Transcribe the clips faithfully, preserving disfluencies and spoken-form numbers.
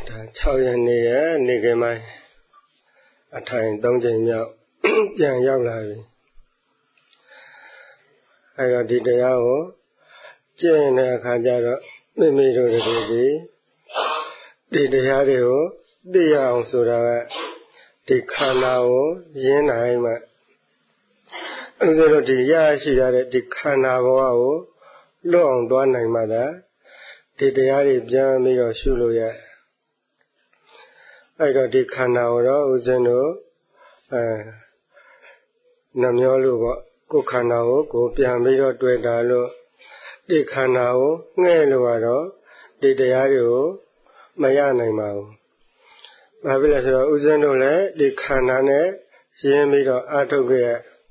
၆ရက်နေ့ရဲ့နေ့ကမိုင်းအထိုင်၃ချိန်မြောက်ပြန်ရောက်လာပြီအဲတော့ဒီတရားကိုကျင့်တဲ့အခါကျတော့မိမိတို့တွေဒီဒီတရားတွေကိုသိရအောင်ဆိုတာကဒီခန္ဓာကိုရင်းနိုင်မှအဲဒါတို့ဒီရရှိရတဲ့ဒီခန္ဓာဘဝကိုလွတ်အောင်သွားနိုင်မှသာဒီတရားတွေပြန်ပြီးတော့ရှုလို့ရအဲ့တော့ဒီခန္ဓာကိုတော့ဦးဇင်းတို့အဲနှမျောလို့ပေါ့ကိုယ်ခန္ဓာကိုကိုပြန်ပြီးတော့တွေ့တာလို့ဒီခန္ဓာကိုငှဲ့လို့ရတော့ဒီတရားတွေကိုမရနိုင်ပါဘူး။ဘာဖြစ်လဲဆိုတော့ဦးဇင်းတို့လည်းဒီခန္ဓာနဲ့ရင်းပြီးတော့အာထုတ်ခဲ့ရ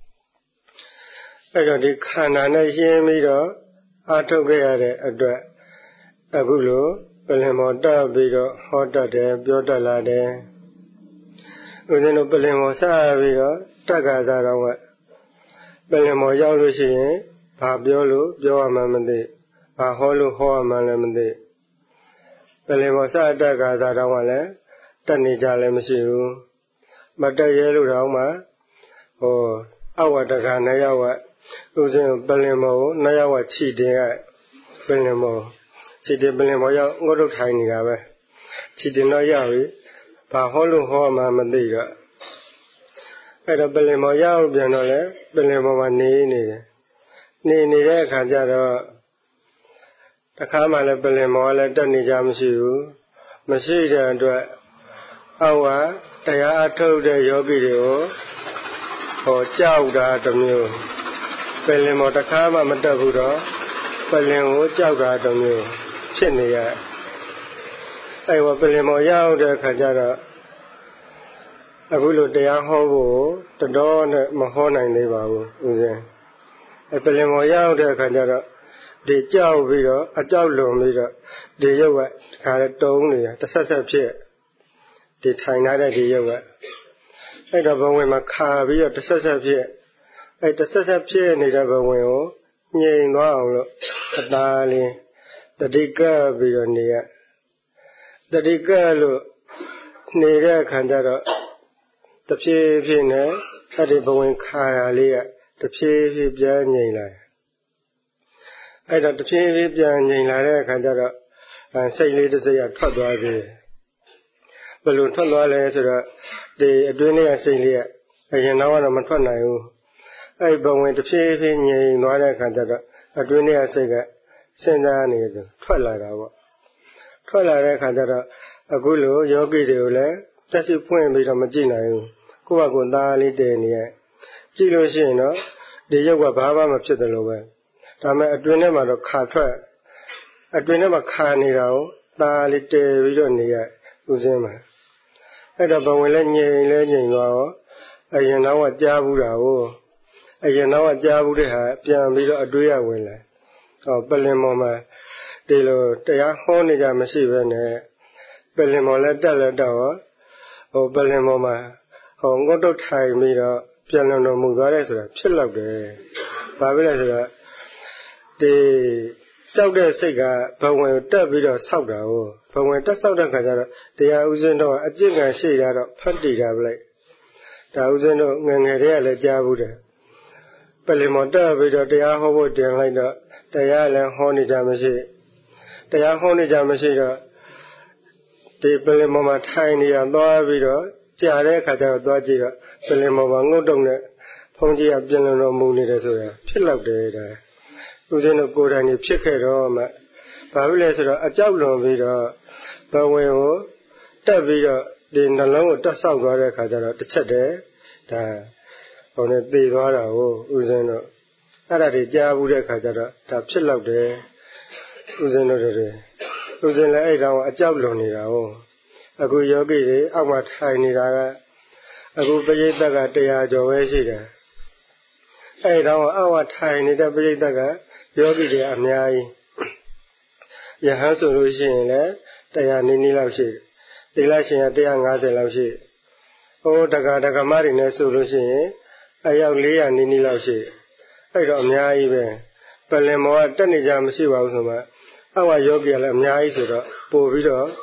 အဲ့တော့ဒီခန္ဓာနဲ့ရင်းပြီးတော့အာထုတ်ခဲ့ရတဲ့အတွက်အခုလိုပလင်မော်တက်ပြီးတော့ဟောတတ်တယ်ပြောတတ်လာတယ်ဦးဇင်းတို့ပလင်မော်စပြီးတော့တက္ကသာတော်ကပလင်မော်ရောက်လို့ရှိရင်ဘာပြောလို့ပြောရမှမသိဘာဟောလို့ဟောရမှလည်းမသိပလင်မော်စတက္ကသာတော်ကလည်းတက်နေကြလည်းမရှိဘူးမတက်ရဲလို့တော့မှဟောအဝတ္တကနှစ်ယောက်ကဦးဇင်းပလင်မော်ကိုနှစ်ယောက်ကခြိတင်ကပလင်မော်ခြေတင်ပလင်ပေါ်ရောက်ငုတ်တုတ်ထိုင်နေတာပဲခြေတင်တော့ရောက်ပြီဘာဟောလို့ဟောမှမသိတော့အဲ့တော့ပလင်ပေါ်ရောက်ပြန်တော့လေပလင်ပေါ်မှာနေနေတယ်နေနေတဲ့အခါကျတော့တခါမှလည်းပလင်ပေါ်ကလည်းတက်နေကြမရှိဘူးမရှိတဲ့အတွက်အောက်ကတရားအထုတ်တဲ့ယောဂီတွေကိုဟောကြောက်တာတစ်မျိုးပလင်ပေါ်တခါမှမတက်ဘူးတော့ပလင်ကိုကြောက်တာတစ်မျိုးဖြစ်နေရအဲ့ဝပလင်မော်ရောက်တဲ့အခါကျတော့အခုလိုတရားဟောဖို့တတော်နဲ့မဟောနိုင်သေးပါဘူးဦးဇင်းအဲ့ပလင်မော်ရောက်တဲ့အခါကျတော့ဒီကြောက်ပြီးတော့အကြောက်လွန်ပြီးတော့ဒီရုပ်ကခါရတုံးနေတာတစ်ဆက်ဆက်ဖြစ်ဒီထိုင်ထားတဲ့ဒီရုပ်ကအဲ့တော့ဘဝင်မှာခါပြီးတော့တစ်ဆက်ဆက်ဖြစ်အဲ့တစ်ဆက်ဆက်ဖြစ်နေတဲ့ဘဝင်ကိုငြိမ်သွားအောင်လို့အသာလေးတတိကပ်ပြီးတော့နေရတတိကပ်လို့နေတဲ့အခါကျတော့တဖြည်းဖြည်းနဲ့အဲ့ဒီဘဝင်ခါရလေးကတဖြည်းဖြည်းပြန်ငြိမ်လာအဲ့တော့တဖြည်းဖြည်းပြန်ငြိမ်လာတဲ့အခါကျတော့စိတ်လေးတစ်စိတ်ကထွက်သွားပြီဘယ်လိုထွက်သွားလဲဆိုတော့ဒီအတွင်းလေးကစိတ်လေးကအရင်တော့ကတော့မထွက်နိုင်ဘူးအဲ့ဘဝင်တဖြည်းဖြည်းငြိမ်သွားတဲ့အခါကျတော့အတွင်းလေးကစိတ်ကစဉ်းစားနေတယ်ထွက်လာတာပေါ့ထွက်လာတဲ့အခါကျတော့အခုလိုယောဂီတွေကိုလည်းတက်ရှိဖွင့်ပြီးတော့မကြည့်နိုင်ဘူးကိုယ့်ဘာကိုယ်သားလေးတည်နေရကြည့်လို့ရှိရင်တော့ဒီရုပ်ကဘာမှမဖြစ်တယ်လို့ပဲဒါပေမဲ့အတွင်းထဲမှာတော့ခါထွက်အတွင်းထဲမှာခါနေတာကိုသားလေးတည်ပြီးတော့နေရဦးစင်းမှာအဲ့တော့ဘဝင်လည်းငြိမ်လည်းငြိမ်သွားရောအရင်တော့ကကြားဘူးတာကိုအရင်တော့ကကြားဘူးတဲ့ဟာပြန်ပြီးတော့အတွေးရဝင်လာဟောပလင်မော်မှာဒီလိုတရားဟောနေကြမရှိပဲနဲ့ပလင်မော်လည်းတက်လည်းတော့ဟောပလင်မော်မှာဟောငုတ်တုတ်ထိုင်ပြီးတော့ပြန်လုံတော်မူသွားတယ်ဆိုတာဖြစ်လောက်တယ်။ဘာဖြစ်လဲဆိုတော့ဒီကြောက်တဲ့စိတ်ကဘဝင်ကိုတက်ပြီးတော့ဆောက်တာကိုဘဝင်တက်ဆောက်တဲ့ခါကျတော့တရားဥစဉ်တော့အကျင့်ကရှိတာတော့ဖတ်တည်တာပလိုက်။ဒါဥစဉ်တော့ငယ်ငယ်တည်းကလည်းကြားဘူးတယ်။ပလင်မော်တက်ပြီးတော့တရားဟောဖို့တင်လိုက်တော့တရားလည်းဟောနေကြမရှိတရားဟောနေကြမရှိတော့ဒီပလင်မော်မှာထိုင်နေရသွားပြီးတော့ကြာတဲ့အခါကျတော့သွားကြည့်တော့ပလင်မော်မှာငုတ်တုံနဲ့ဖုံးကြီးကပြင်လုံတော်မူနေတယ်ဆိုတာဖြစ်လောက်တယ်ဒါဦးဇင်းတို့ကိုယ်တိုင်ဖြစ်ခဲ့တော့မှဘာဖြစ်လဲဆိုတော့အကြောက်လွန်ပြီးတော့ဘဝင်ကိုတက်ပြီးတော့ဒီနှလုံးကိုတက်ဆောက်သွားတဲ့အခါကျတော့တစ်ချက်တည်းဒါဟိုနဲ့ပြေသွားတာကိုဦးဇင်းတို့အဲ့ဒါတွေကြားဘူးတဲ့အခါကျတော့ဒါဖြစ်လောက်တယ်ဦးဇင်းတို့တွေဦးဇင်းလည်းအဲ့တောင်အကြောက်လွန်နေတာဟုတ်အခုယောဂီတွေအောက်မှာထိုင်နေတာကအခုပရိသတ်ကတရားကျော်ပဲရှိတယ်အဲ့တောင်အောက်ကထိုင်နေတဲ့ပရိသတ်ကယောဂီတွေအများကြီးယဟန်ဆိုလို့ရှိရင်လည်းတရားနည်းနည်းလောက်ရှိတယ်တိလရှင်ကတရား၅၀လောက်ရှိဟိုတက္ကဒကမတွေနဲ့ဆိုလို့ရှိရင်အယောက်၄ရာနည်းနည်းလောက်ရှိအဲ့တော့အများကြီးပဲပလင်မောကတက်နေကြမရှိပါဘူးဆိုမှအောက်ကယောဂီကလည်းအများကြီးဆိုတော့ပို့ပြီးတော့ဟ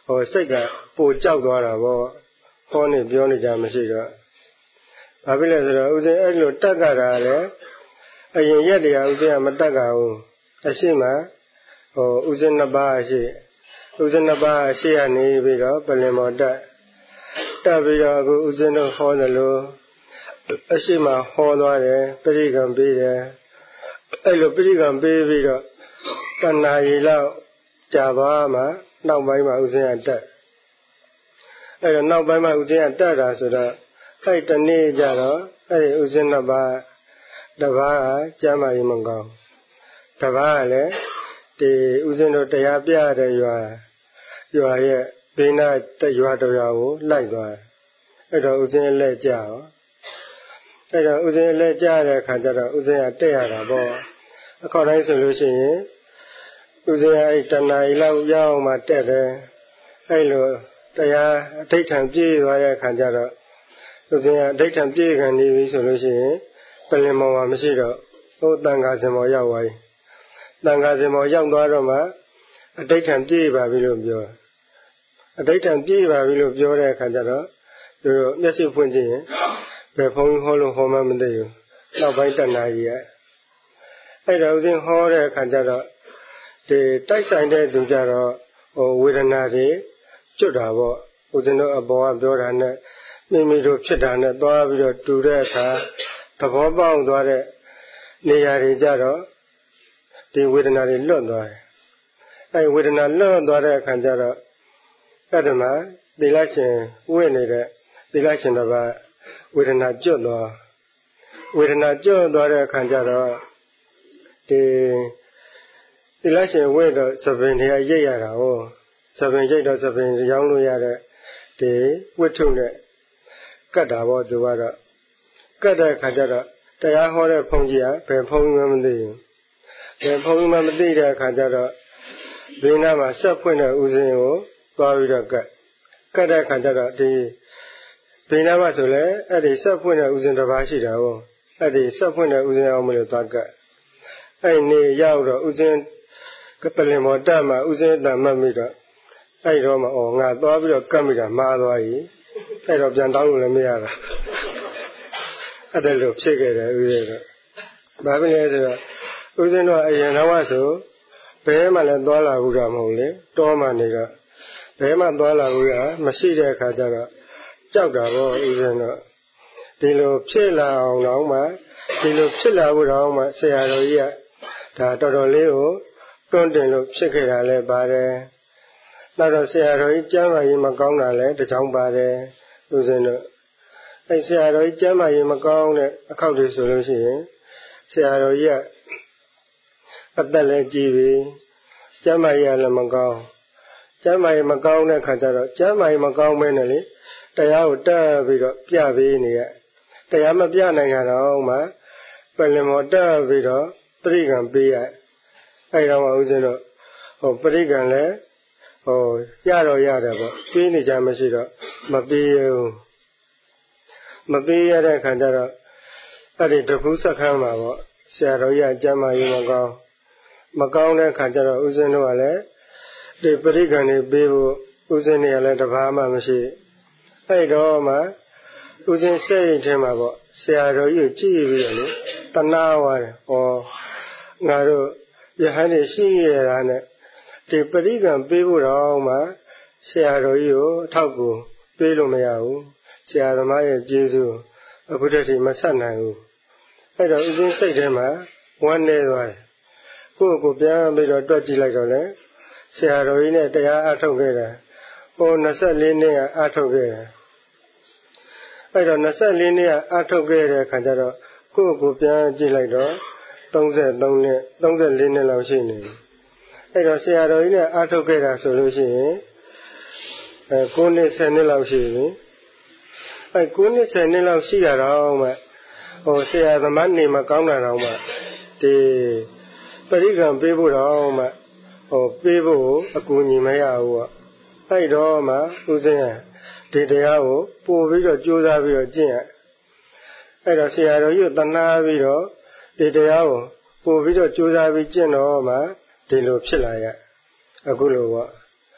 ဟိုစိတ်ကပိုကြောက်သွားတာပေါ့ဟောနေပြောနေကြမရှိတော့ဘာဖြစ်လဲဆိုတော့ဦးဇင်းအဲ့လိုတက်ကြတာလေအရင်ရက်တည်းကဦးဇင်းကမတက်ကြဘူးအရှိမဟိုဦးဇင်းနှစ်ပါးရှိဦးဇင်းနှစ်ပါးရှိရနေပြီးတော့ပလင်မော်တက်တက်ပြီးတော့အခုဦးဇင်းတို့ဟောတယ်လို့အရှိမဟောသွားတယ်ပရိကံပေးတယ်အဲ့လိုပရိကံပေးပြီးတော့တဏှာရီလောက်ကြာသွားမှနောက်ပိုင်းမှာဦးဇင်းကတက်အဲ့တော့နောက်ပိုင်းမှာဦးဇင်းကတက်တာဆိုတော့အဲ့တနေ့ကျတော့အဲ့ဒီဦးဇင်းနှစ်ပါးတစ်ပါးကကျမ်းမာရေးမကောင်းတစ်ပါးကလည်းဒီဦးဇင်းတို့တရားပြတဲ့ရွာရွာရဲ့ဘေးနားတရွာတရွာကိုလိုက်သွားတယ်အဲ့တော့ဦးဇင်းလက်ကြရောအဲ့တော့ဦးဇင်းလက်ကြတဲ့အခါကျတော့ဦးဇင်းကတက်ရတာပေါ့အခေါက်တိုင်းဆိုလို့ရှိရင်ဦးဇင်းကအဲ့တဏှာကြီးလောက်ရောက်မှတက်တယ်အဲ့လိုတရားအဋိဋ္ဌံပြည့်သွားတဲ့အခါကျတော့ဦးဇင်းကအဋိဋ္ဌံပြည့်ခံနေပြီဆိုလို့ရှိရင်ပလင်မော်မှာမရှိတော့ဟိုတန်ခါစင်မော်ရောက်သွားပြီတန်ခါစင်မော်ရောက်သွားတော့မှအဋိဋ္ဌံပြည့်ပါပြီလို့ပြောအဋိဋ္ဌံပြည့်ပါပြီလို့ပြောတဲ့အခါကျတော့သူတို့မျက်စိဖွင့်ကြည့်ရင်ဘယ်ဖုန်းဟောလို့ဟောမှမသိဘူးနောက်ပိုင်းတဏှာကြီးကအဲ့တော့ဦးဇင်းဟောတဲ့အခါကျတော့ဒီတိုက်ဆိုင်တဲ့သူကြတော့ဟိုဝေဒနာတွေကျွတ်တာပေါ့ဦးဇင်းတို့အပေါ်ကပြောတာနဲ့မိမိတို့ဖြစ်တာနဲ့သွားပြီးတော့တူတဲ့အခါသဘောပေါက်သွားတဲ့နေရာတွေကြတော့ဒီဝေဒနာတွေလွတ်သွားတယ်အဲဝေဒနာလွတ်သွားတဲ့အခါကျတော့အဲ့ဒီမှာသီလရှင်ဝိနေတဲ့သီလရှင်တော်ကဝေဒနာကျွတ်သွားဝေဒနာကျွတ်သွားတဲ့အခါကျတော့ဒီသီလရှင်ဝိတော့သပင်တွေကရိတ်ရတာဟောသပင်ရိတ်တော့သပင်ရောင်းလို့ရတဲ့ဒီဝိထုနဲ့ကတ်တာပေါ့သူကတော့ကတ်တဲ့အခါကျတော့တရားဟောတဲ့ဘုန်းကြီးကဘယ်ဘုန်းကြီးမှမသိဘူးဘယ်ဘုန်းကြီးမှမသိတဲ့အခါကျတော့ဒီနားမှာဆက်ဖွင့်တဲ့ဦးဇင်းကိုသွားပြီးတော့ကတ်ကတ်တဲ့အခါကျတော့ဒီဒီနားမှာဆိုလဲအဲ့ဒီဆက်ဖွင့်တဲ့ဦးဇင်းတစ်ပါးရှိတာဟုတ်အဲ့ဒီဆက်ဖွင့်တဲ့ဦးဇင်းအောင်မလို့သွားကတ်အဲ့နေရောက်တော့ဦးဇင်းကပလင်မော်တက်မှာဦးဇင်းတန်မှတ်မိတော့အဲ့တော့မှဩငါသွားပြီးတော့ကတ်မိတာမှားသွားပြီအဲ့တော့ပြန်တောင်းလို့လည်းမရတာအဲ့ဒါလို့ဖြစ်ခဲ့တယ်ဦးဇင်းတို့ဘာဖြစ်လဲဆိုတော့ဦးဇင်းတို့အရင်တော့ဆိုဘဲမှလည်းသွားလာဘူးတာမဟုတ်လေတောမှနေတော့ဘဲမှသွားလာဘူးတာမရှိတဲ့အခါကျတော့ကြောက်တာပေါ့ဦးဇင်းတို့ဒီလိုဖြစ်လာအောင်တော့မှဒီလိုဖြစ်လာဖို့တော့မှဆရာတော်ကြီးကဒါတော်တော်လေးကိုတွန်းတင်လို့ဖြစ်ခဲ့တာလဲပါတယ်နောက်တော့ဆရာတော်ကြီးကျမ်းမာရေးမကောင်းတာလဲတကြောင်ပါတယ်ဦးဇင်းတို့အဲဆရာတော်ကြီးကျမ်းမာရေးမကောင်းတဲ့အခောက်တွေဆိုလို့ရှိရင်ဆရာတော်ကြီးကအသက်လည်းကြီးပြီကျမ်းမာရေးလည်းမကောင်းကျမ်းမာရေးမကောင်းတဲ့ခါကျတော့ကျမ်းမာရေးမကောင်းမဲနဲ့လေတရားကိုတက်ပြီးတော့ပြပေးနေရတရားမပြနိုင်ကြတော့မှပလင်မော်တက်ပြီးတော့ပရိကံပေးရအဲတော့မှဦးဇင်းတို့ဟိုပရိကံလည်းဟိုရတော့ရတယ်ပေါ့ပေးနေကြမရှိတော့မပေးဘူးမပေးရတဲ့ခါကျတော့အဲ့ဒီတခုစက္ကန့်မှာပေါ့ဆရာတော်ကြီးအကျမ်းမာရေးမကောင်းမကောင်းတဲ့ခါကျတော့ဦးဇင်းတို့ကလည်းဒီပရိကံတွေပေးဖို့ဦးဇင်းတွေကလည်းတဘာမှမရှိအဲ့တော့မှဦးဇင်းစိတ်ထဲမှာပေါ့ဆရာတော်ကြီးကိုကြည့်ပြီးတော့လေတနာသွားတယ်ဩငါတို့ယဟန်တွေရှိရတာနဲ့ဒီပရိကံပေးဖို့တော့မှဆရာတော်ကြီးကိုအထောက်ကူပေးလို့မရဘူးဆရာသမားရဲ့ကျေးဇူးအခုတည်းကမဆက်နိုင်ဘူးအဲ့တော့ဦးဇင်းစိတ်ထဲမှာဝမ်းနေသွားတယ်ကိုယ့်ကိုယ်ပြန်ပြီးတော့တွက်ကြည့်လိုက်တော့လေဆရာတော်ကြီးနဲ့တရားအထုတ်ခဲ့တာဟို၂၄နှစ်ကအထုတ်ခဲ့တယ်အဲ့တော့၂၄နှစ်ကအထုတ်ခဲ့တဲ့အခါကျတော့ကိုယ့်ကိုယ်ပြန်ကြည့်လိုက်တော့၃၃နှစ်၃၄နှစ်လောက်ရှိနေပြီအဲ့တော့ဆရာတော်ကြီးနဲ့အထုတ်ခဲ့တာဆိုလို့ရှိရင်အဲ၉နှစ်၁၀နှစ်လောက်ရှိပြီအဲ၉နှစ်၁၀နှစ်လောက်ရှိတာတော့မှဟိုဆရာသမားနေမကောင်းတာတော့မှဒီပရိကံပေးဖို့တော့မှဟိုပေးဖို့အကူအညီမရဘူးပေါ့အဲ့တော့မှဦးဇင်းကဒီတရားကိုပို့ပြီးတော့ကြိုးစားပြီးတော့ကျင့်ရအဲ့တော့ဆရာတော်ကြီးကိုတနာပြီးတော့ဒီတရားကိုပို့ပြီးတော့ကြိုးစားပြီးကျင့်တော့မှဒီလိုဖြစ်လာရအခုလိုပေါ့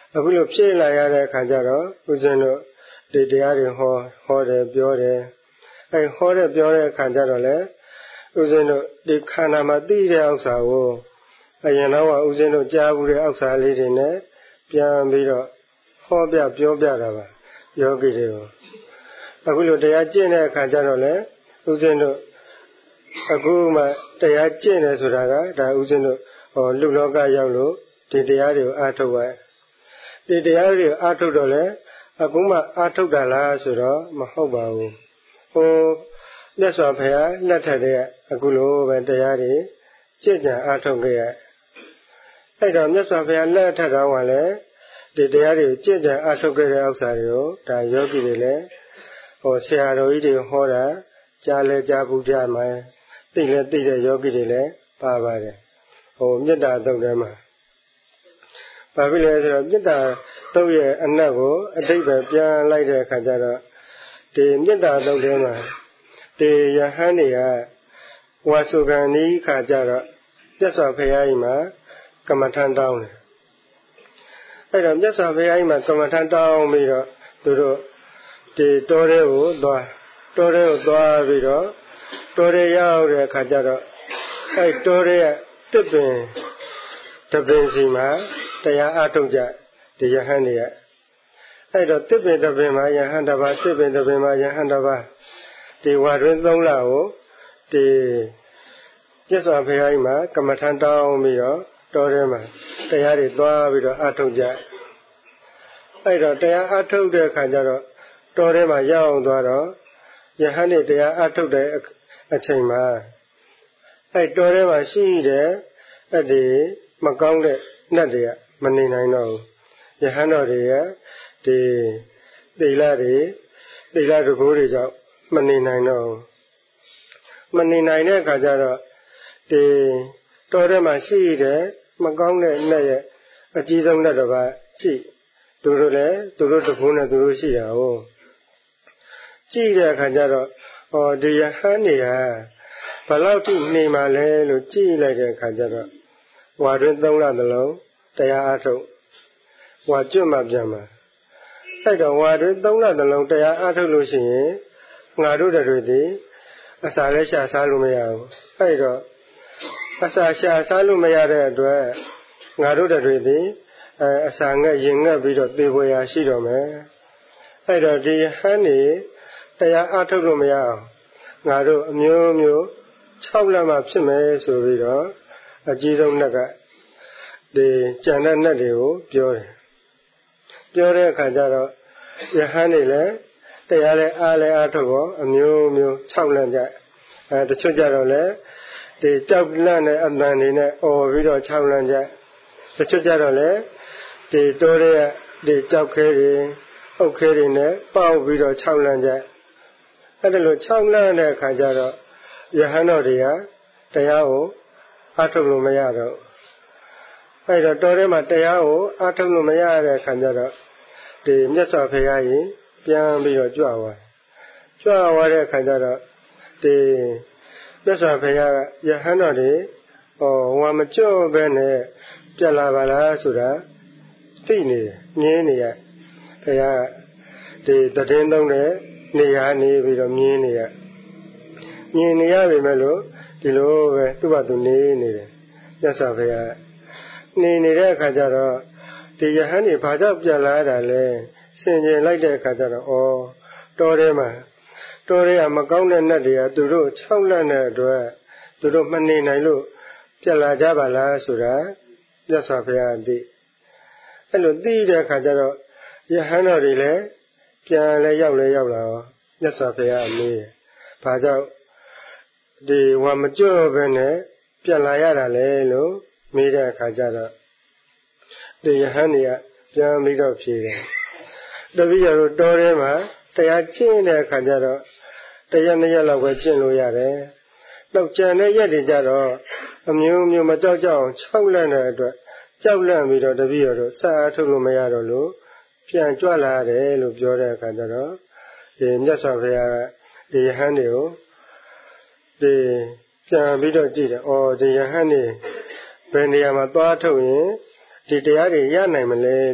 အခုလိုဖြစ်လာရတဲ့အခါကျတော့ဦးဇင်းတို့ဒီတရားတွေဟောဟောတယ်ပြောတယ်အဲဟောတယ်ပြောတဲ့အခါကျတော့လေဦးဇင်းတို့ဒီခန္ဓာမှာသိတဲ့ဥစ္စာကိုအရင်တော့ကဦးဇင်းတို့ကြားဘူးတဲ့ဥစ္စာလေးတွေနဲ့ပြန်ပြီးတော့ဟောပြပြောပြတာပါယောဂီတွေကိုအခုလိုတရားကျင့်တဲ့အခါကျတော့လေဦးဇင်းတို့အခုမှတရားကျင့်တယ်ဆိုတာကဒါဦးဇင်းတို့ဟောလူလောကရောက်လို့ဒီတရားတွေကိုအားထုတ်ရဒီတရားတွေကိုအားထုတ်တော့လေအခုမှအားထုတ်တာလားဆိုတော့မဟုတ်ပါဘူးဟိုမြတ်စွာဘုရားလက်ထက်တည်းကအခုလိုပဲတရားတွေကျင့်ကြံအားထုတ်ခဲ့ရအဲ့တော့မြတ်စွာဘုရားလက်ထက်တော်ကလည်းဒီတရားတွေကိုကျင့်ကြံအားထုတ်ခဲ့တဲ့ဥစ္စာတွေကိုဒါယောဂီတွေလည်းဟိုဆရာတော်ကြီးတွေဟောတာကြားလဲကြားဘူးကြမှာသိလဲသိတဲ့ယောဂီတွေလည်းပါပါတယ်ဟိုမေတ္တာတုတ်ထဲမှာဘာဖြစ်လဲဆိုတော့မေတ္တာတုတ်ရဲ့အနက်ကိုအတိတ်ပဲပြန်လိုက်တဲ့အခါကျတော့ဒီမေတ္တာတုတ်ထဲမှာဒီယဟန်တွေကဝါစုခံဤခါကျတော့မြတ်စွာဘုရားကြီးမှာကမ္မထံတောင်းတယ်အဲ့တော့မြတ်စွာဘုရားကြီးမှာကမ္မထံတောင်းပြီးတော့သူတို့ဒီတောထဲကိုသွားတောထဲကိုသွားပြီးတော့တောထဲရောက်တဲ့အခါကျတော့အဲ့တောထဲကတစ်ပင်တစ်ပင်စီမှာတရားအားထုတ်ကြဒီယဟန်တွေကအဲ့တော့တစ်ပင်တစ်ပင်မှာယဟန်တစ်ပါးတစ်ပင်တစ်ပင်မှာယဟန်တစ်ပါးဒီဝါတွင်သုံးလကိုဒီမြတ်စွာဘုရားကြီးမှာကမ္မထံတောင်းပြီးတော့တောထဲမှာတရားတွေသွားပြီးတော့အားထုတ်ကြအဲ့တော့တရားအားထုတ်တဲ့အခါကျတော့တောထဲမှာရောက်သွားတော့ယဟန်တွေတရားအားထုတ်တဲ့အချိန်မှာအဲ့တောထဲမှာရှိတဲ့အဲ့ဒီမကောင်းတဲ့နတ်တွေကမနေနိုင်တော့ဘူးယဟန်တော်တွေကဒီတိလတွေတိလတကူတွေကြောင့်မနေနိုင်တော့ဘူးမနေနိုင်တဲ့အခါကျတော့ဒီတောထဲမှာရှိတဲ့မကောင်းတဲ့နတ်ရဲ့အကြီးဆုံးနတ်တစ်ပါးရှိသူတို့လည်းသူတို့တကူနဲ့သူတို့ရှိတာဟုတ်ကြည့်တဲ့အခါကျတော့ဟောဒီယဟန်တွေကဘယ်လောက်ထိနေမှလဲလို့ကြည့်လိုက်တဲ့အခါကျတော့ဝါတွင်သုံးလသလုံးတရားအားထုတ်ဝါကျွတ်မှပြန်မှာအဲ့တော့ဝါတွင်သုံးလသလုံးတရားအားထုတ်လို့ရှိရင်ငါတို့တွေဒီအစာလည်းရှာစားလို့မရဘူးအဲ့တော့အစာရှာစားလို့မရတဲ့အတွက်ငါတို့တွေဒီအဲအစာငက်ရင်ငက်ပြီးတော့သေပွဲရာရှိတော့မယ်အဲ့တော့ဒီဟန်းနေတရားအားထုတ်လို့မရအောင်ငါတို့အမျိုးမျိုး၆လက်မှဖြစ်မယ်ဆိုပြီးတော့အကြီးဆုံးနက်ကဒီကြံတဲ့နက်တွေကိုပြောတယ်ပြောတဲ့အခါကျတော့ယဟန်နေလည်းတရားလည်းအားလည်းအားထုတ်တော့အမျိုးမျိုး၆လက်ကြအဲတချို့ကြတော့လည်းဒီကြောက်လန့်တဲ့အတန်တွေနဲ့អော်ပြီးတော့၆လက်ကြတချို့ကြတော့လည်းဒီတိုးတဲ့ဒီကြောက်ခဲတွေအုတ်ခဲတွေနဲ့ပေါက်ပြီးတော့၆လက်ကြအဲ့ဒါလို့၆လက်တဲ့အခါကျတော့ယဟန်တော်တွေကတရားကိုအားထုတ်လို့မရတော့အဲ့တော့တော်ထဲမှာတရားကိုအားထုတ်လို့မရတဲ့အခါကျတော့ဒီမြတ်စွာဘုရားကြီးပြန်ပြီးတော့ကြွသွားကြွသွားတဲ့အခါကျတော့ဒီမြတ်စွာဘုရားကယဟန်တော်တွေဟောဟိုမကြော့ပဲနဲ့ပြက်လာပါလားဆိုတာသိနေတယ်မြင်နေရဘုရားဒီတည်င်းသုံးတဲ့နေရာနေပြီးတော့မြင်နေရမြင်နေရပြီမဲ့လို့ဒီလိုပဲသူ့ဘာသူနေနေတယ်မြတ်စွာဘုရားနေနေတဲ့အခါကျတော့ဒီယဟန်တွေဘာကြောင့်ပြန်လာတာလဲဆင်ခြင်လိုက်တဲ့အခါကျတော့ဩတောထဲမှာတောထဲကမကောင်းတဲ့နတ်တွေကသူတို့၆လက်နဲ့အတွက်သူတို့မနေနိုင်လို့ပြန်လာကြပါလားဆိုတာမြတ်စွာဘုရားသိအဲ့လိုသိတဲ့အခါကျတော့ယဟန်တော်တွေလည်းပြန်လဲရောက်လဲရောက်လာတော့မြတ်စွာဘုရားအမေးဘာကြောင့်ဒီဝါမကြော့ပဲနဲ့ပြန်လာရတာလဲလို့မေးတဲ့အခါကျတော့ဒီယဟန်တွေကပြန်ပြီးတော့ဖြေတယ်တပည့်တော်တို့တောထဲမှာတရားကျင့်တဲ့အခါကျတော့တရားနှစ်ရက်လောက်ပဲကျင့်လို့ရတယ်နောက်ကြံတဲ့ရက်တွေကျတော့အမျိုးမျိုးမကြောက်ကြအောင်၆လက်တဲ့အတွက်ကြောက်လန့်ပြီးတော့တပည့်တော်တို့စအားထုတ်လို့မရတော့လို့ပြန်ကြွလာတယ်လို့ပြောတဲ့အခါကျတော့ဒီမြတ်စွာဘုရားကဒီယဟန်တွေကိုဒီပြန်ပြီးတော့ကြည့်တယ်အော်ဒီယဟန်တွေဘယ်နေရာမှာသွားထုတ်ရင်ဒီတရားတွေရနိုင်မလဲလို့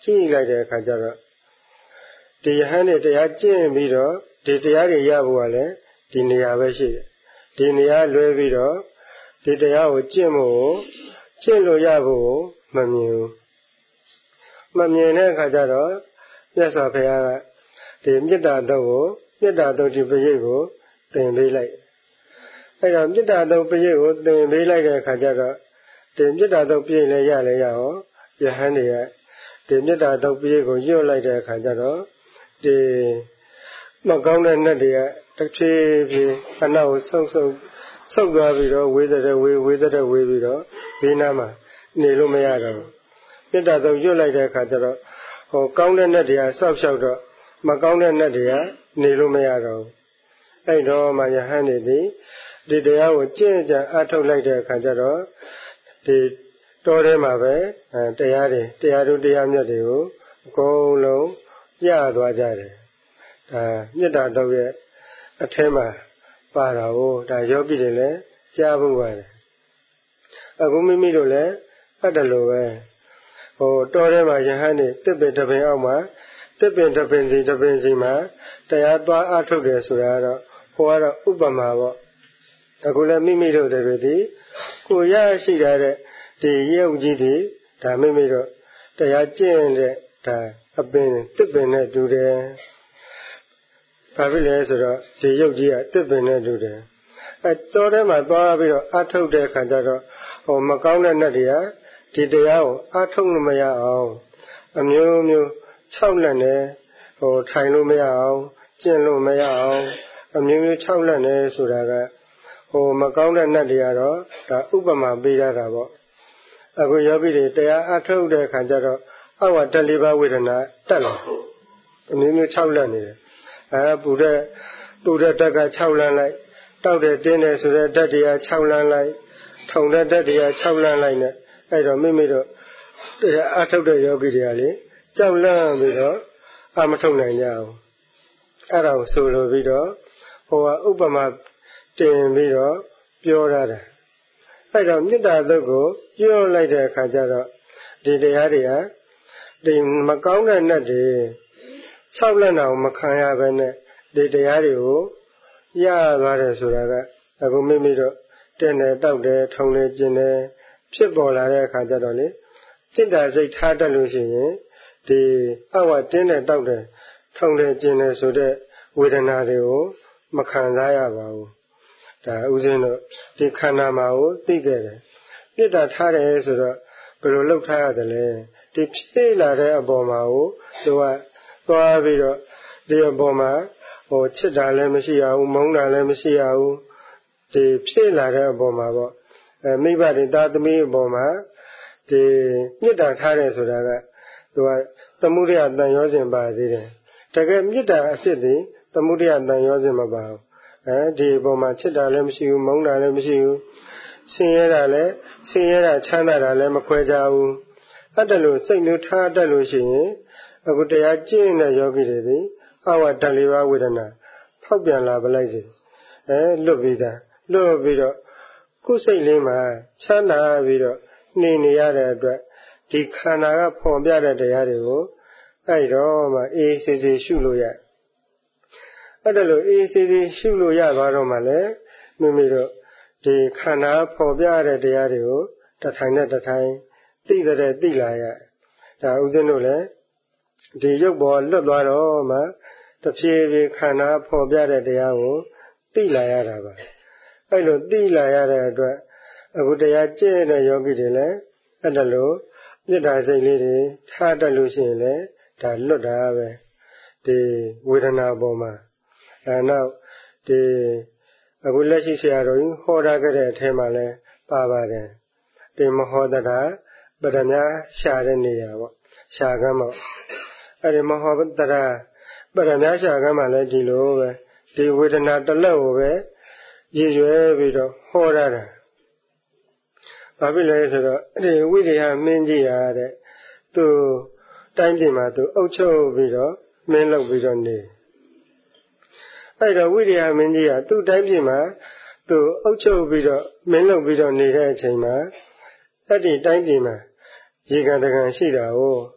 ကြည့်လိုက်တဲ့အခါကျတော့ဒီယဟန်နဲ့တရားကျင့်ပြီးတော့ဒီတရားတွေရဖို့ကလည်းဒီနေရာပဲရှိတယ်ဒီနေရာလွဲပြီးတော့ဒီတရားကိုကျင့်ဖို့ကျင့်လို့ရဖို့မမြင်ဘူးမမြင်တဲ့အခါကျတော့မြတ်စွာဘုရားကဒီမေတ္တာတုတ်ကိုမေတ္တာတုတ်ဒီပရိတ်ကိုသင်ပေးလိုက်အဲ့တော့မေတ္တာတုတ်ပရိတ်ကိုသင်ပေးလိုက်တဲ့အခါကျတော့ဒီမေတ္တာတုတ်ပရိတ်လည်းရလည်းရအောင်ယဟန်တွေကဒီမေတ္တာတုတ်ပရိတ်ကိုညွှတ်လိုက်တဲ့အခါကျတော့ဒီမကောင်းတဲ့နတ်တွေကတစ်ဖြည်းဖြည်းအနောက်ကိုဆုပ်ဆုပ်ဆုပ်သွားပြီးတော့ဝေးတဲ့ဝေးဝေးတဲ့ဝေးပြီးတော့ဘေးနားမှာနေလို့မရတော့ဘူးမေတ္တာတုတ်ညွှတ်လိုက်တဲ့အခါကျတော့ဟိုကောင်းတဲ့နတ်တွေကစောက်ရှောက်တော့မကောင်းတဲ့နတ်တွေကနေလို့မရတော့ဘူးအဲ့တော့မှယဟန်နေသည်ဒီတရားကိုကျင့်ကြံအထုတ်လိုက်တဲ့အခါကျတော့ဒီတောထဲမှာပဲတရားတွေတရားတို့တရားမြတ်တွေကိုအကုန်လုံးရသွားကြတယ်ဒါမေတ္တာတုတ်ရဲ့အထဲမှာပါတာကိုဒါယောဂီတွေလည်းကြားဖို့ပါတယ်အခုမိမိတို့လည်းအဲ့ဒါလိုပဲဟိုတောထဲမှာယဟန်နေတစ်ပင်တစ်ပင်အောက်မှာတစ်ပင်တစ်ပင်စီတစ်ပင်စီမှာတရားသွားအထုတ်တယ်ဆိုတာကတော့ဟိုကတော့ဥပမာပေါ့အခုလည်းမိမိတို့တွေဒီကိုရရှိတာတဲ့ဒီရုပ်ကြီးတွေဒါမိမိတို့တရားကျင့်တဲ့ဒါအပင်တစ်ပင်နဲ့တူတယ်ဘာဖြစ်လဲဆိုတော့ဒီရုပ်ကြီးကတစ်ပင်နဲ့တူတယ်အဲတောထဲမှာသွားပြီးတော့အထုတ်တဲ့အခါကျတော့ဟိုမကောင်းတဲ့နတ်တွေကဒီတရားကိုအထုတ်လို့မရအောင်အမျိုးမျိုးခြောက်လန့်နေဟိုထိုင်လို့မရအောင်ကျင့်လို့မရအောင်အမျိုးမျိုးခြောက်လန့်နေဆိုတာကဟိုမကောင်းတဲ့နတ်တွေကတော့ဒါဥပမာပေးရတာပေါ့အခုယောဂီတွေတရားအထုတ်တဲ့အခါကျတော့အောက်ကဓာတ်လေးပါးဝေဒနာတက်လာအမျိုးမျိုးခြောက်လန့်နေတယ်အဲပူတဲ့ပူတဲ့ဓာတ်ကခြောက်လန့်လိုက်တောက်တဲ့တင်းတဲ့ဆိုတဲ့ဓာတ်တွေကခြောက်လန့်လိုက်ထုံတဲ့ဓာတ်တွေကခြောက်လန့်လိုက်နဲ့အဲ့တော့မိမိတို့တရားအထုတ်တဲ့ယောဂီတွေကလေကြောက်လန့်ပြီးတော့အမထုတ်နိုင်ကြဘူးအဲ့ဒါကိုဆိုလိုပြီးတော့ဟိုကဥပမာတင်ပြီးတော့ပြောရတာအဲ့တော့မေတ္တာသုတ်ကိုပြောလိုက်တဲ့အခါကျတော့ဒီတရားတွေကဒီမကောင်းတဲ့နတ်တွေခြောက်လန့်အောင်မခံရဘဲနဲ့ဒီတရားတွေကိုရသွားတယ်ဆိုတာကအခုမိမိတို့တင်းတယ်တောက်တယ်ထုံတယ်ကျင်တယ်ဖြစ်ပေါ်လာတဲ့အခါကျတော့လေစိတ်ဓာတ်စိတ်ထားတတ်လို့ရှိရင်ဒီအဝတင်းတယ်တောက်တယ်ထုံတယ်ကျင်တယ်ဆိုတဲ့ဝေဒနာတွေကိုမခံစားရပါဘူးဒါဥစဉ်တို့ဒီခန္ဓာမှာကိုသိခဲ့တယ်မေတ္တာထားတယ်ဆိုတော့ဘယ်လိုလုပ်ထားရတယ်လဲဒီဖြစ်လာတဲ့အပေါ်မှာကိုသူကသွားပြီးတော့ဒီအပေါ်မှာဟိုချစ်တာလည်းမရှိရဘူးမုန်းတာလည်းမရှိရဘူးဒီဖြစ်လာတဲ့အပေါ်မှာပေါ့အဲမိဘတွေတာသမီးအပေါ်မှာဒီမေတ္တာထားတယ်ဆိုတာကသူကသမုဒယတန်ရောစဉ်ပါသေးတယ်တကယ်မေတ္တာအစစ်တွေသမုဒယတန်ရောစဉ်မပါဘူးအဲဒီအပေါ်မှာချစ်တာလည်းမရှိဘူးမုန်းတာလည်းမရှိဘူးဆင်းရဲတာလည်းဆင်းရဲတာချမ်းသာတာလည်းမခွဲခြားဘူးအဲ့ဒါလို့စိတ်မျိုးထားတတ်လို့ရှိရင်အခုတရားကျင့်တဲ့ယောဂီတွေဒီအဝတ္တလေးပါးဝေဒနာဖောက်ပြန်လာပလိုက်စီအဲလွတ်ပြီးသားလွတ်ပြီးတော့ကိုယ်စိတ်လေးမှာချမ်းသာပြီးတော့နေနေရတဲ့အတွက်ဒီခန္ဓာကဖော်ပြတဲ့တရားတွေကိုအဲ့တော့မှအေးစေးစေးရှုလို့ရအဲ့ဒါလို့အေးစေးစေးရှုလို့ရသွားတော့မှလည်းမိမိတို့ဒီခန္ဓာဖော်ပြတဲ့တရားတွေကိုတထိုင်နဲ့တထိုင်သိတဲ့သိလာရဒါဥစဉ်တို့လည်းဒီရုပ်ပေါ်လွတ်သွားတော့မှတဖြည်းဖြည်းခန္ဓာဖော်ပြတဲ့တရားကိုသိလာရတာပါအဲ့လိုသိလာရတဲ့အတွက်အခုတရားကျင့်တဲ့ယောဂီတွေလည်းအဲ့ဒါလို့မေတ္တာစိတ်လေးတွေထားတတ်လို့ရှိရင်လည်းဒါလွတ်တာပဲဒီဝေဒနာပေါ်မှာအဲနောက်ဒီအခုလက်ရှိဆရာတော်ကြီးဟောထားခဲ့တဲ့အထဲမှာလည်းပါပါတယ်ဒီမဟောတတာပရမရှာတဲ့နေရာပေါ့ရှာကမ်းပေါ့အဲ့ဒီမဟောတတာပရမရှာကမ်းမှာလည်းဒီလိုပဲဒီဝေဒနာတစ်လက်ကိုပဲရည်ရွယ်ပြီးတော့ဟောရတာဘာဖြစ်လဲဆိုတော့ဒီဝိရိယမင်းကြီးရတဲ့သူတိုင်းပြည်မှာသူအုပ်ချုပ်ပြီးတော့မင်းလုပ်ပြီးတော့နေအဲ့တော့ဝိရိယမင်းကြီးကသူ့တိုင်းပြည်မှာသူအုပ်ချုပ်ပြီးတော့မင်းလုပ်ပြီးတော့နေတဲ့အချိန်မှာအဲ့ဒီတိုင်းပြည်မှာရေကန်တကန်ရှိတာကို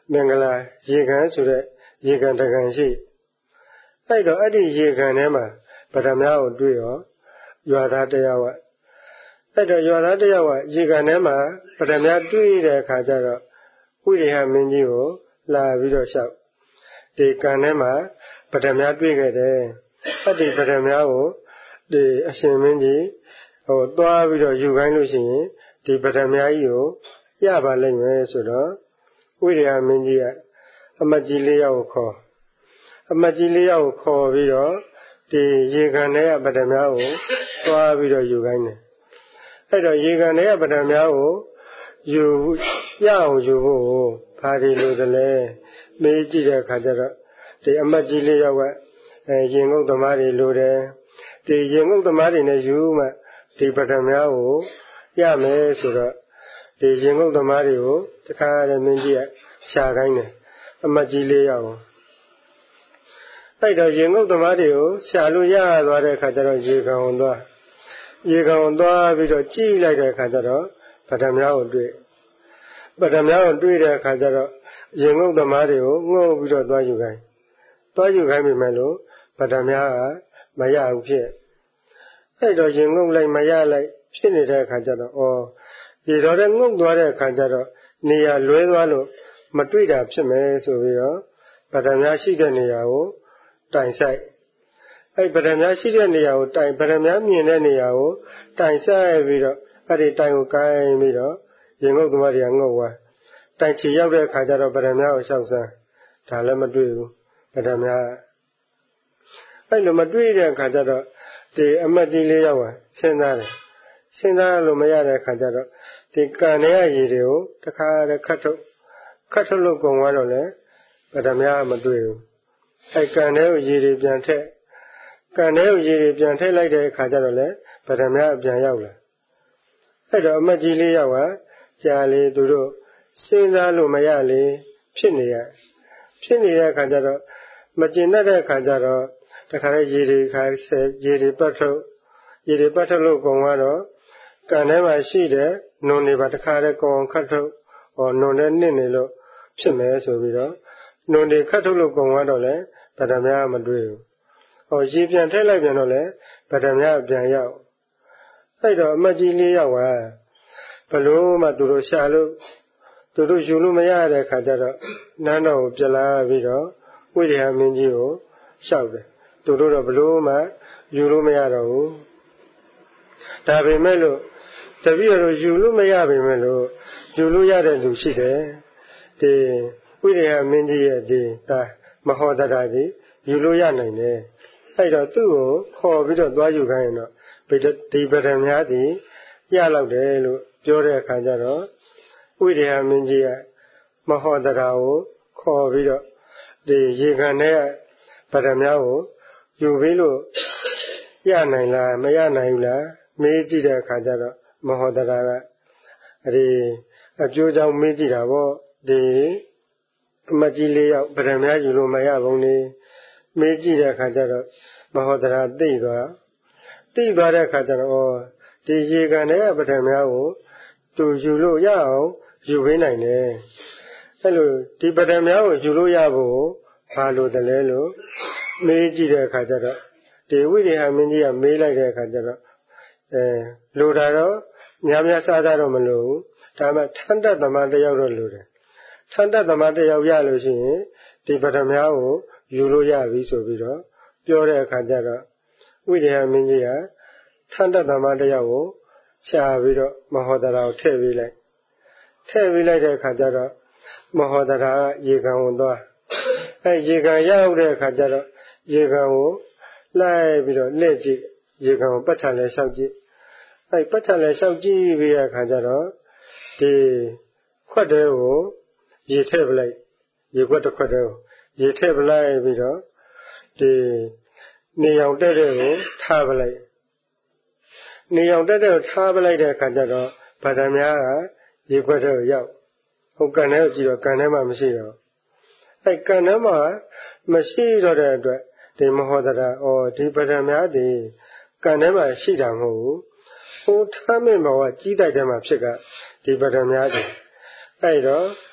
မင်္ဂလာရေကန်ဆိုတဲ့ရေကန်တကန်ရှိအဲ့တော့အဲ့ဒီရေကန်ထဲမှာပထမကိုတွေ့ရောရွာသားတစ်ယောက်ကအဲ့တော့ရွာသားတစ်ယောက်ကရေကန်ထဲမှာပထမတွေ့တဲ့အခါကျတော့ဝိရိယမင်းကြီးကိုလာပြီးတော့လျှောက်ဒီကန်ထဲမှာပထမတွေ့ခဲ့တယ်အဲ့ဒီပထမကိုဒီအရှင်မင်းကြီးဟိုသွားပြီးတော့ယူခိုင်းလို့ရှိရင်ဒီပထမကြီးကိုရပါလိမ့်မယ်ဆိုတော့ဝိရိယမင်းကြီးကအမတ်ကြီးလေးယောက်ကိုခေါ်အမတ်ကြီးလေးယောက်ကိုခေါ်ပြီးတော့ဒီရေကန်ထဲကပထမကိုသွားပြီးတော့ယူခိုင်းတယ်အဲ့တော့ရေကန်ထဲကပထမကိုယူရအောင်ယူဖို့ဘာဒီလိုတလဲမေးကြည့်တဲ့အခါကျတော့ဒီအမတ်ကြီးလေးယောက်ကအဲရင်ငုတ်သမားတွေလိုတယ်ဒီရင်ငုတ်သမားတွေနဲ့ယူမှဒီပထမကိုရမယ်ဆိုတော့ဒီရင်ငုတ်သမားတွေကိုတခါတည်းမင်းကြီးကရှာခိုင်းတယ်အမတ်ကြီးလေးယောက်အဲ့တော့ရင်ငုတ်သမားတွေကိုရှာလို့ရသွားတဲ့အခါကျတော့ရေကန်ဝင်သွားရေကန်ဝင်သွားပြီးတော့ကြည့်လိုက်တဲ့အခါကျတော့ပထမကိုတွေ့ပထမကိုတွေ့တဲ့အခါကျတော့ရင်ငုတ်သမားတွေကိုငုတ်ပြီးတော့သွားယူခိုင်းသွားယူခိုင်းပြီမဲ့လို့ပထမကမရဘူးဖြစ်အဲ့တော့ရင်ငုတ်လိုက်မရလိုက်ဖြစ်နေတဲ့အခါကျတော့ဩဒီတော့တဲ့ငုတ်သွားတဲ့အခါကျတော့နေရာလွဲသွားလို့မတွေ့တာဖြစ်မယ်ဆိုပြီးတော့ပထမရှိတဲ့နေရာကိုတိုင်ဆိုင်အဲ့ပထမရှိတဲ့နေရာကိုတိုင်ပထမမြင်တဲ့နေရာကိုတိုင်ဆိုင်ပြီးတော့အဲ့ဒီတိုင်ကိုကိုင်းပြီးတော့ရင်ငုတ်သမားတွေကငုတ်သွားတိုင်ချီရောက်တဲ့အခါကျတော့ပထမကိုရှောက်စမ်းဒါလည်းမတွေ့ဘူးပထမအဲ့လိုမတွေ့တဲ့အခါကျတော့ဒီအမတ်ကြီးလေးယောက်ကစဉ်းစားတယ်စဉ်းစားလို့မရတဲ့အခါကျတော့ဒီကန်ထဲကရေတွေကိုတခါတည်းခတ်ထုတ်ခတ်ထုတ်လို့ကုန်သွားတော့လေပထမမတွေ့ဘူးအဲကန်ထဲကိုရေတွေပြန်ထက်ကန်ထဲကိုရေတွေပြန်ထည့်လိုက်တဲ့အခါကျတော့လေပထမပြန်ရောက်လာအဲ့တော့အမတ်ကြီးလေးယောက်ကကြာလေသူတို့စဉ်းစားလို့မရလေဖြစ်နေရဖြစ်နေတဲ့အခါကျတော့မကျင်တတ်တဲ့အခါကျတော့တခါလေရေတွေခါဆဲရေတွေပတ်ထုတ်ရေတွေပတ်ထုတ်လို့ကုန်သွားတော့ကန်ထဲမှာရှိတဲ့နုံတွေပါတခါလေကုန်ခတ်ထုတ်ဟောနုံနဲ့နစ်နေလို့ဖြစ်မယ်ဆိုပြီးတော့နုံတွေခတ်ထုတ်လို့ကုန်သွားတော့လေပထမမတွေ့ဘူးဟောရေပြန်ထည့်လိုက်ပြန်တော့လေပထမပြန်ရောက်အဲ့တော့အမတ်ကြီးလေးယောက်ကဘလို့မှသူတို့ရှာလို့သူတို့ယူလို့မရတဲ့ခါကျတော့နန်းတော်ကိုပြလာပြီးတော့ဝိရိယမင်းကြီးကိုလျှောက်တယ်သူတို့တော့ဘလို့မှယူလို့မရတော့ဘူးဒါပေမဲ့လို့တပည့်တော်ယူလို့မရပေမဲ့လို့ယူလို့ရတဲ့လူရှိတယ်ဒီဝိရိယမင်းကြီးရဲ့ဒီဒါမဟောတတာကြီးယူလို့ရနိုင်တယ်အဲ့တော့သူ့ကိုခေါ်ပြီးတော့သွားယူခိုင်းရင်တော့ဒီပထမများသည်ရလောက်တယ်လို့ပြောတဲ့အခါကျတော့ဝိရိယမင်းကြီးကမဟောတတာကိုခေါ်ပြီးတော့ဒီရေကန်ထဲကပထမကိုယူပြီးလို့ရနိုင်လားမရနိုင်ဘူးလားမေးကြည့်တဲ့အခါကျတော့မဟောတတာကအဲဒီအကျိုးကြောင့်မေးကြည့်တာပေါ့ဒီအမကြီးလေးယောက်ပထမယူလို့မရဘူးနေမေးကြည့်တဲ့အခါကျတော့မဟောတရာသိသွားသိသွားတဲ့အခါကျတော့ဒီရေကန်ထဲကပထမကိုသူယူလို့ရအောင်ယူပေးနိုင်တယ်အဲ့လိုဒီပထမကိုယူလို့ရဖို့ဘာလို့တလဲလို့မေးကြည့်တဲ့အခါကျတော့ဒီဝိရိယမင်းကြီးကမေးလိုက်တဲ့အခါကျတော့အဲလိုတာတော့များများစားစားတော့မလိုဘူးဒါမှထန်တတ်သမားတယောက်တော့လိုတယ်ထန်တတ်သမားတယောက်ရလို့ရှိရင်ဒီပထမကိုယူလို့ရပြီဆိုပြီးတော့ပြောတဲ့အခါကျတော့ဝိရိယမင်းကြီးကထန်တတ်သမားတယောက်ကိုရှာပြီးတော့မဟောတရာကိုထည့်ပေးလိုက်ထည့်ပေးလိုက်တဲ့အခါကျတော့မဟောတရာကရေကန်ဝင်သွားအဲရေကန်ရောက်တဲ့အခါကျတော့ရေကန်ကိုလိုက်ပြီးတော့လက်ကြည့်ရေကန်ကိုပတ်ချလဲလျှောက်ကြည့်အဲပတ်ချလဲလျှောက်ကြည့်ပြီးတဲ့အခါကျတော့ဒီခွက်တဲကိုရေထည့်ပလိုက်ရေခွက်တစ်ခွက်တဲကိုရေထည့်ပလိုက်ပြီးတော့ဒီနေအောင်တက်တဲ့ကိုထားပလိုက်နေအောင်တက်တဲ့ကိုထားပလိုက်တဲ့အခါကျတော့ဗဒံများကရေခွက်တဲကိုရောက်ဟိုကန်ထဲကိုကြည့်တော့ကန်ထဲမှာမရှိတော့အဲကန်ထဲမှာမရှိတော့တဲ့အတွက်ဒီမဟောတရာဩဒီဗဒံများဒီကန်ထဲမှာရှိတာမဟုတ်ဘူးဟိုထားမင်းဘောကကြီးတိုက်ထဲမှာဖြစ်ကဒီဗဒံများဒီအဲ့တော့ထ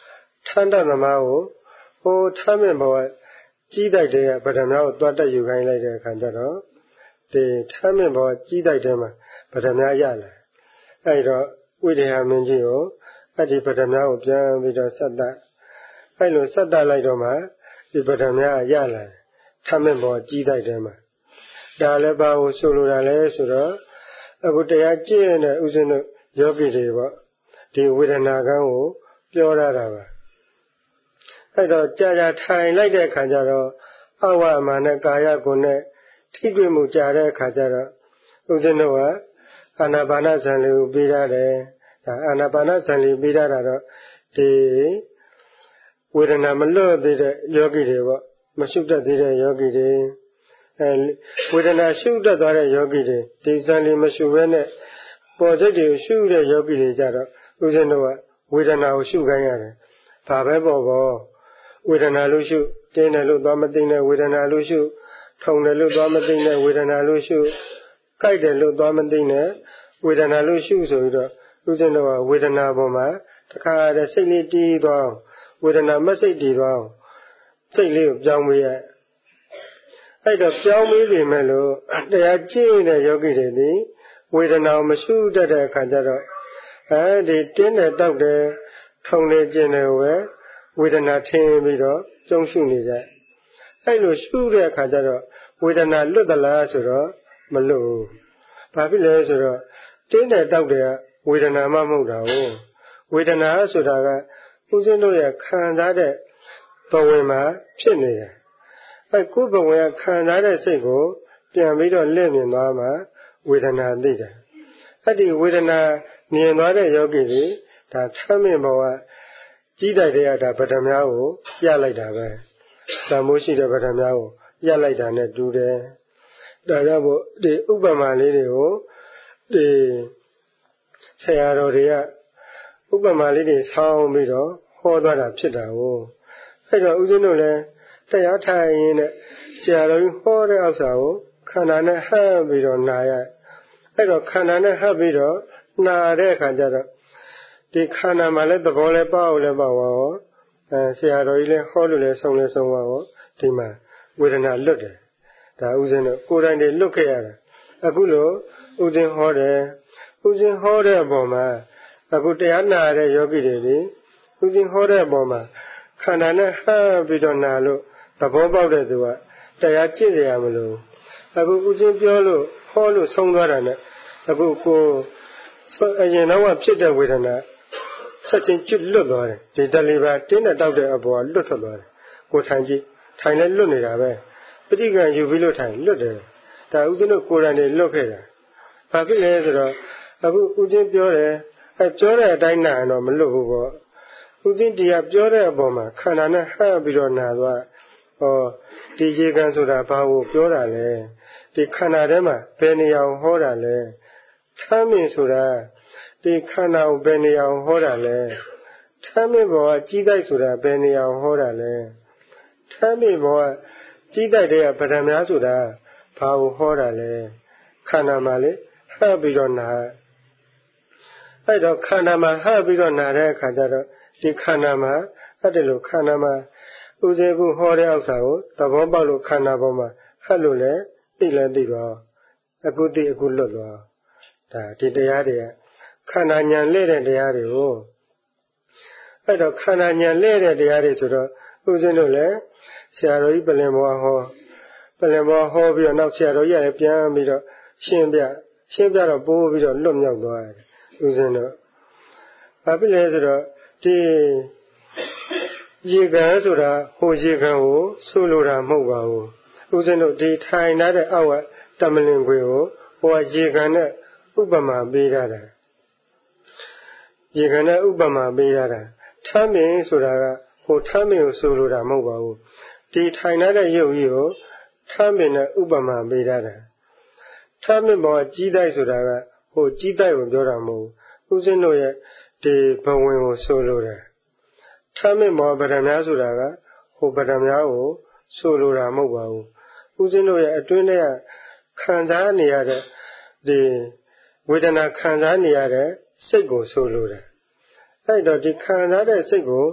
ထမ်းတသမားကိုဟိုထမ်းမြင့်ဘောကကြီးတိုက်တဲ့ဗဒများကိုတွားတက်ယူခိုင်းလိုက်တဲ့အခါကျတော့ဒီထမ်းမြင့်ဘောကြီးတိုက်တဲ့မှာဗဒများရလာအဲ့တော့ဝိဒေဟမင်းကြီးကိုအဲ့ဒီဗဒများကိုပြန်ပြီးတော့ဆက်တတ်အဲ့လိုဆက်တတ်လိုက်တော့မှဒီဗဒများရလာထမ်းမြင့်ဘောကြီးတိုက်တဲ့မှာဒါလည်းဘာကိုဆိုလိုတာလဲဆိုတော့အခုတရားကျင့်တဲ့ဥစဉ်တို့ယောဂီတွေပေါ့ဒီဝေဒနာကံကိုပြောရတာပါအဲ့တော့ကြာကြာထိုင်လိုက်တဲ့အခါကျတော့အဝအမာနဲ့ကာယကိုနဲ့ထိတွေ့မှုကြာတဲ့အခါကျတော့ဥစဉ်တို့ကအာနာပါနဇံလေးကိုပြီးရတယ်ဒါအာနာပါနဇံလေးပြီးရတာတော့ဒီဝေဒနာမလွတ်သေးတဲ့ယောဂီတွေပေါ့မရှုတတ်သေးတဲ့ယောဂီတွေအဲဝေဒနာရှုတတ်သွားတဲ့ယောဂီတွေဒီဇံလေးမရှုဘဲနဲ့ပေါ်စိတ်တွေကိုရှုတဲ့ယောဂီတွေကြတော့ဥစဉ်တို့ကဝေဒနာကိုရှုခိုင်းရတယ်ဒါပဲပေါ့ပေါ့ဝေဒနာလို့ရှုတင်းတယ်လို့သွားမသိနဲ့ဝေဒနာလို့ရှုထုံတယ်လို့သွားမသိနဲ့ဝေဒနာလို့ရှုကြိုက်တယ်လို့သွားမသိနဲ့ဝေဒနာလို့ရှုဆိုပြီးတော့ဥစဉ်တို့ကဝေဒနာပေါ်မှာတခါတည်းစိတ်လေးတီးသွားဝေဒနာမစိတ်တီးသွားစိတ်လေးကိုပြောင်းပေးရအဲ့တော့ပြောင်းပေးပြီမဲ့လို့တရားကျင့်တဲ့ယောဂီတွေဒီဝေဒနာကိုမရှုတတ်တဲ့အခါကျတော့အဲဒီတင်းတယ်တောက်တယ်ထုံတယ်ကျင်တယ်ကိုပဲဝေဒနာထင်ပြီးတော့ကြုံရှုနေကြအဲ့လိုရှုတဲ့အခါကျတော့ဝေဒနာလွတ်သလားဆိုတော့မလွတ်ဘူးဘာဖြစ်လဲဆိုတော့တင်းတယ်တောက်တယ်ကဝေဒနာမှမဟုတ်တာဟုတ်ဝေဒနာဆိုတာကဥစဉ်တို့ရဲ့ခံစားတဲ့ဘဝင်မှာဖြစ်နေတယ်အဲကိုယ်ဘဝင်ကခံစားတဲ့စိတ်ကိုပြန်ပြီးတော့လင့်မြင်သွားမှဝေဒနာသိတယ်အဲ့ဒီဝေဒနာမြင်သွားတဲ့ယောဂီတွေဒါထမ်းမြင့်ဘောကကြီးတိုက်တဲ့ဒါဗဒများကိုပြလိုက်တာပဲတန်မိုးရှိတဲ့ဗဒများကိုပြလိုက်တာနဲ့တူတယ်ဒါကြောင့်မို့ဒီဥပမာလေးတွေကိုဒီဆရာတော်တွေကဥပမာလေးတွေဆောင်းပြီးတော့ဟောသွားတာဖြစ်တာကိုအဲ့တော့ဦးဇင်းတို့လည်းတရားထိုင်ရင်းနဲ့ဆရာတော်ကြီးဟောတဲ့ဥစ္စာကိုခန္ဓာနဲ့ဟပ်ပြီးတော့နာရအဲ့တော့ခန္ဓာနဲ့ဟပ်ပြီးတော့နာတဲ့အခါကျတော့ဒီခန္ဓာမှာလည်းသဘောလည်းပေါ့လည်းပေါ့ရောအဲဆရာတော်ကြီးလည်းဟောလို့လည်းဆုံးလည်းဆုံးပါရောဒီမှာဝေဒနာလွတ်တယ်ဒါဥစဉ်တို့ကိုယ်တိုင်တွေလွတ်ခဲ့ရတာအခုလို့ဥစဉ်ဟောတယ်ဥစဉ်ဟောတဲ့အပေါ်မှာအခုတရားနာတဲ့ယောဂီတွေဒီဥစဉ်ဟောတဲ့အပေါ်မှာခန္ဓာနဲ့ဟပ်ပြီးတော့နာလို့သဘောပေါက်တဲ့သူကတရားကျင့်ကြရမလို့အခုဥစဉ်ပြောလို့ဟောလို့ဆုံးသွားတာနဲ့အခုကိုအရင်တော့ဖြစ်တဲ့ဝေဒနာဆက်ချင်းကျွတ်လွတ်သွားတယ်ဒီတလီပါတင်းနဲ့တောက်တဲ့အပေါ်ကလွတ်ထွက်သွားတယ်ကိုထိုင်ကြည့်ထိုင်လဲလွတ်နေတာပဲပဋိက္ခယူပြီးလို့ထိုင်လွတ်တယ်ဒါဥစဉ်တို့ကိုယ်တိုင်နေလွတ်ခဲ့တာဘာဖြစ်လဲဆိုတော့အခုဥစဉ်ပြောတယ်အဲပြောတဲ့အတိုင်းနာရင်တော့မလွတ်ဘူးပေါ့ဥစဉ်တရားပြောတဲ့အပေါ်မှာခန္ဓာနဲ့ဟပ်ပြီးတော့နာသွားဟောဒီရေကန်ဆိုတာဘာကိုပြောတာလဲဒီခန္ဓာထဲမှာဘယ်နေရာကိုဟောတာလဲထမ်းမြင်ဆိုတာဒီခန္ဓာကိုဘယ်နေရာကိုဟောတာလဲထမ်းမြင်ဘောကကြီးတိုက်ဆိုတာဘယ်နေရာကိုဟောတာလဲထမ်းမြင်ဘောကကြီးတိုက်တဲ့ဗဒများဆိုတာဘာကိုဟောတာလဲခန္ဓာမှာလေဟပ်ပြီးတော့နာအဲ့တော့ခန္ဓာမှာဟပ်ပြီးတော့နာတဲ့အခါကျတော့ဒီခန္ဓာမှာအဲ့ဒါလို့ခန္ဓာမှာဥစဉ်ခုဟောတဲ့ဥစ္စာကိုသဘောပေါက်လို့ခန္ဓာပေါ်မှာဟပ်လို့လဲသိလဲသိတော့အခုသိအခုလွတ်သွားဒါဒီတရားတွေကခန္ဓာဉာဏ်လဲတဲ့တရားတွေကိုအဲ့တော့ခန္ဓာဉာဏ်လဲတဲ့တရားတွေဆိုတော့ဥစဉ်တို့လည်းဆရာတော်ကြီးပလင်ဘောဟောပလင်ဘောဟောပြီးတော့နောက်ဆရာတော်ကြီးလည်းပြန်ပြီးတော့ရှင်းပြရှင်းပြတော့ပိုးပြီးတော့လွတ်မြောက်သွားတယ်ဥစဉ်တို့ဘာဖြစ်လဲဆိုတော့ဒီရေကန်ဆိုတာဟိုရေကန်ကိုဆိုလိုတာမဟုတ်ပါဘူးဥစဉ်တို့ဒီထိုင်ထားတဲ့အောက်ကတမလင်ခွေကိုဟိုကရေကန်နဲ့ဥပမာပေးထားတာရေကန်နဲ့ဥပမာပေးထားတာထမ်းမြင်ဆိုတာကဟိုထမ်းမြင်ကိုဆိုလိုတာမဟုတ်ပါဘူးဒီထိုင်ထားတဲ့ရုပ်ကြီးကိုထမ်းမြင်နဲ့ဥပမာပေးထားတာထမ်းမြင်ပေါ်ကြီးတိုက်ဆိုတာကဟိုကြီးတိုက်ကိုပြောတာမဟုတ်ဘူးဥစဉ်တို့ရဲ့ဒီဘဝင်ကိုဆိုလိုတယ်ထမ်းမြင်ပေါ်ဗဒများဆိုတာကဟိုဗဒများကိုဆိုလိုတာမဟုတ်ပါဘူးဥစဉ်တို့ရဲ့အတွင်းထဲကခံစားနေရတဲ့ဒီဝေဒနာခံစားနေရတဲ့စိတ်ကိုဆိုလိုတယ်အဲ့တော့ဒီခံစားတဲ့စိတ်ကို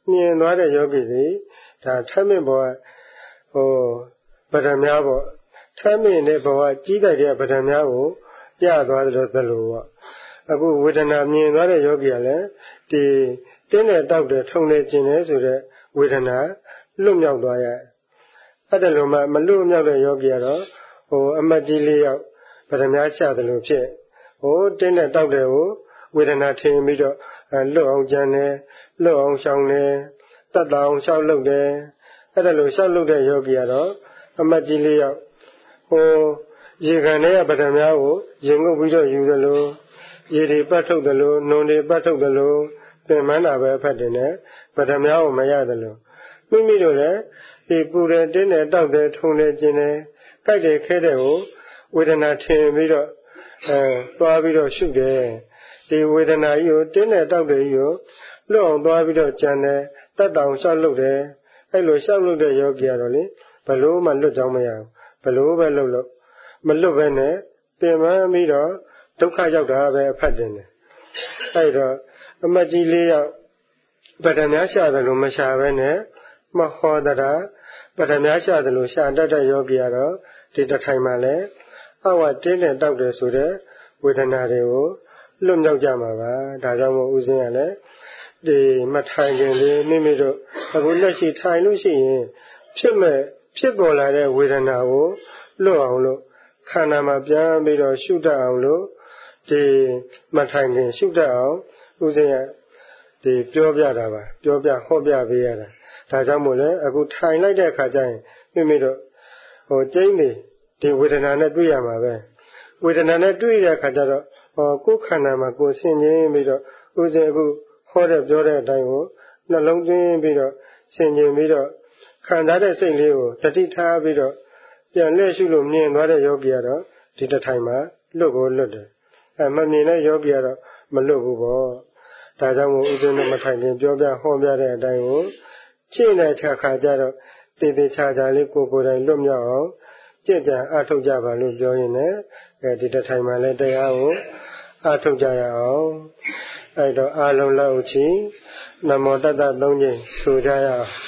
မြင်သွားတဲ့ယောဂီတွေဒါထမ်းမြင့်ဘဝဟိုဗဒံများပေါ့ထမ်းမြင့်တဲ့ဘဝကြီးတိုက်တဲ့ဗဒံများကိုပြသွားတယ်လို့သလိုပေါ့အခုဝေဒနာမြင်သွားတဲ့ယောဂီကလည်းဒီတင်းနဲ့တောက်တယ်ထုံနေခြင်းလေဆိုတဲ့ဝေဒနာလွတ်မြောက်သွားရအဲ့ဒါလိုမှမလွတ်မြောက်တဲ့ယောဂီကတော့ဟိုအမတ်ကြီးလေးယောက်ဗဒံများချတယ်လို့ဖြစ်ဟိုတင်းနဲ့တောက်တယ်ကိုဝေဒနာထင်ပြီးတော့လွတ်အောင်ကြံတယ်လွတ်အောင်ရှောင်တယ်တတ်တောင်ရှောက်လုပ်တယ်အဲ့ဒါလိုရှောက်လုပ်တဲ့ယောဂီကတော့အမတ်ကြီးလေးယောက်ဟိုရေခံတဲ့ဗဒံများကိုရင်ငုပ်ပြီးတော့ယူသလိုရေတွေပတ်ထုတ်သလိုနုံတွေပတ်ထုတ်သလိုပင်မနာပဲဖတ်တယ်နဲ့ဗဒံများကိုမရသလိုမိမိတို့လည်းဒီပူတယ်တင်းတယ်တောက်တယ်ထုံတယ်ကျင်တယ်ကြိုက်တယ်ခဲတယ်ကိုဝေဒနာထင်ပြီးတော့အဲသွားပြီးတော့ရှုတယ်ဒီဝေဒနာကြီးကိုတင်းတယ်တောက်တယ်ကြီးကိုလွတ်အောင်သွားပြီးတော့ကြံတယ်တတ်တောင်ရှောက်လုပ်တယ်အဲ့လိုရှောက်လုပ်တဲ့ယောဂီကတော့လေဘလို့မှလွတ်ကြောင်းမရဘူးဘလို့ပဲလုပ်လို့မလွတ်ပဲနဲ့ပြင်ပန်းပြီးတော့ဒုက္ခရောက်တာပဲအဖတ်တင်တယ်အဲ့တော့အမတ်ကြီးလေးယောက်ဗဒံများရှာတယ်လို့မရှာပဲနဲ့မဟောတရာဗဒံများရှာတယ်လို့ရှာတတ်တဲ့ယောဂီကတော့ဒီတစ်ထိုင်မှာလဲအဝတင်းနဲ့တောက်တယ်ဆိုတဲ့ဝေဒနာတွေကိုလွတ်မြောက်ကြမှာပါဒါကြောင့်မို့ဦးဇင်းကလည်းဒီမထိုင်ခင်လေးမိမိတို့အခုလက်ရှိထိုင်လို့ရှိရင်ဖြစ်မဲ့ဖြစ်ပေါ်လာတဲ့ဝေဒနာကိုလွတ်အောင်လို့ခန္ဓာမှာပြန်ပြီးတော့ရှုတတ်အောင်လို့ဒီမထိုင်ခင်ရှုတတ်အောင်ဦးဇင်းကဒီပြောပြတာပါပြောပြဟောပြပေးရတာဒါကြောင့်မို့လဲအခုထိုင်လိုက်တဲ့အခါကျရင်မိမိတို့ဟိုကျိန်းနေဒီဝေဒနာနဲ့တွေ့ရမှာပဲဝေဒနာနဲ့တွေ့ရတဲ့အခါကျတော့ဟောကိုယ်ခန္ဓာမှာကိုယ်ဆင်ခြင်ပြီးတော့ဦးဇင်းအခုဟောတဲ့ပြောတဲ့အတိုင်းကိုနှလုံးသွင်းပြီးတော့ဆင်ခြင်ပြီးတော့ခံစားတဲ့စိတ်လေးကိုတတိထားပြီးတော့ပြန်လှည့်ရှုလို့မြင်သွားတဲ့ယောဂီကတော့ဒီတစ်ထိုင်မှာလွတ်ကိုလွတ်တယ်အဲမမြင်တဲ့ယောဂီကတော့မလွတ်ဘူးပေါ့ဒါကြောင့်မို့ဦးဇင်းတို့မထိုင်ခင်ပြောပြဟောပြတဲ့အတိုင်းကိုရှင်းတဲ့အခါကျတော့တည်တည်ချာချာလေးကိုယ်ကိုယ်တိုင်လွတ်မြောက်အောင်ကြည်ကြံအထုတ်ကြပါလို့ပြောရင်းနဲ့အဲဒီတစ်ထိုင်မှာလည်းတရားကိုအထုတ်ကြရအောင်အဲ့တော့အာလုံးလောက်ချီနမောတတ္တသုံးချိန်ဆိုကြရအောင်